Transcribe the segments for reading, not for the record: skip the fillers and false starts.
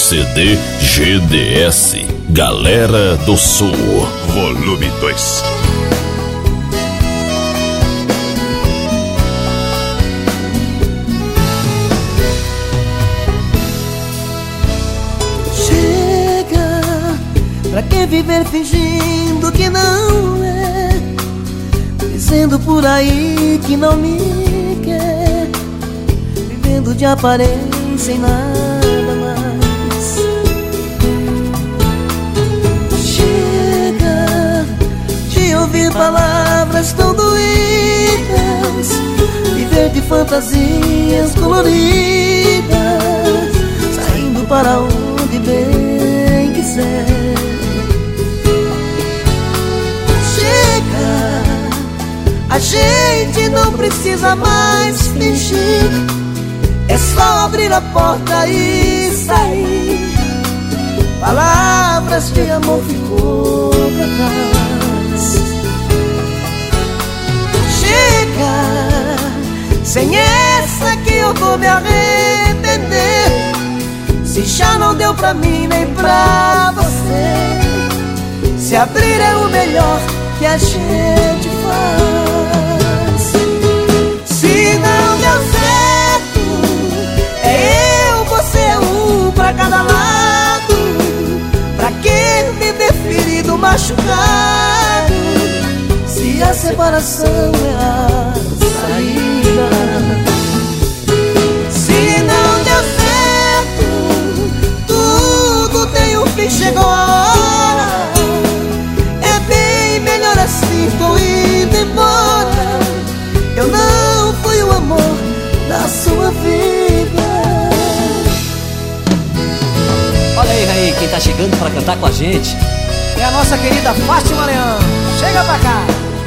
CD GDS, Galera do Sul, Volume 2. Pra que viver fingindo que não é, dizendo por aí que não me quer, vivendo de aparência e nada mais. Chega de ouvir palavras tão doídas, viver de fantasias coloridas, saindo para onde bem quiser. A gente não precisa mais fingir, é só abrir a porta e sair. Palavras de amor ficou pra trás. Chega, sem essa que eu vou me arrepender. Se já não deu pra mim nem pra você, se abrir é o melhor que a gente faz. Se não deu certo, é eu, você, um pra cada lado. Pra que viver ferido, machucado, se a separação é a saída? Se não deu certo, tudo tem um fim, chegou a hora. Melhor assim, tô indo embora. Eu não fui o amor da sua vida. Olha aí, quem tá chegando pra cantar com a gente é a nossa querida Fátima Leão. Chega pra cá.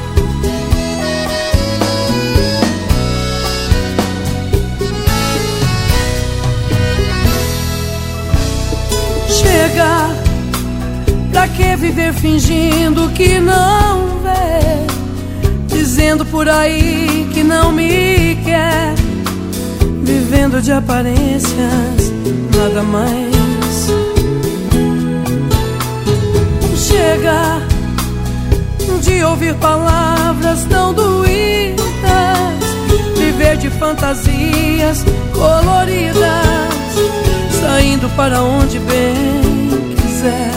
Chega. Pra que viver fingindo que não vê, dizendo por aí que não me quer, vivendo de aparências, nada mais. Chega de ouvir palavras tão doídas, viver de fantasias coloridas, saindo para onde bem quiser.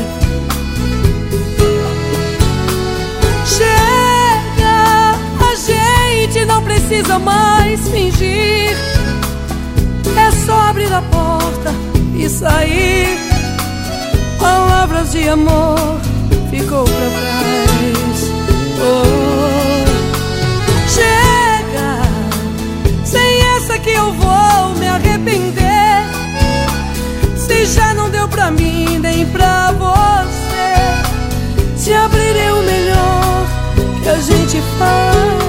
Chega, a gente não precisa mais fingir, é só abrir a porta e sair. Palavras de amor ficou pra trás. Oh. Chega, sem essa que eu vou me arrepender. Se já não deu pra mim nem pra você, se abrir é o melhor que a gente faz.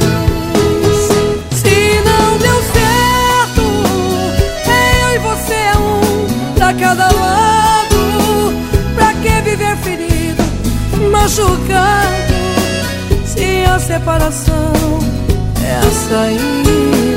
Se não deu certo, é eu e você, um pra cada lado. Pra que viver ferido, machucado, se a separação é a saída?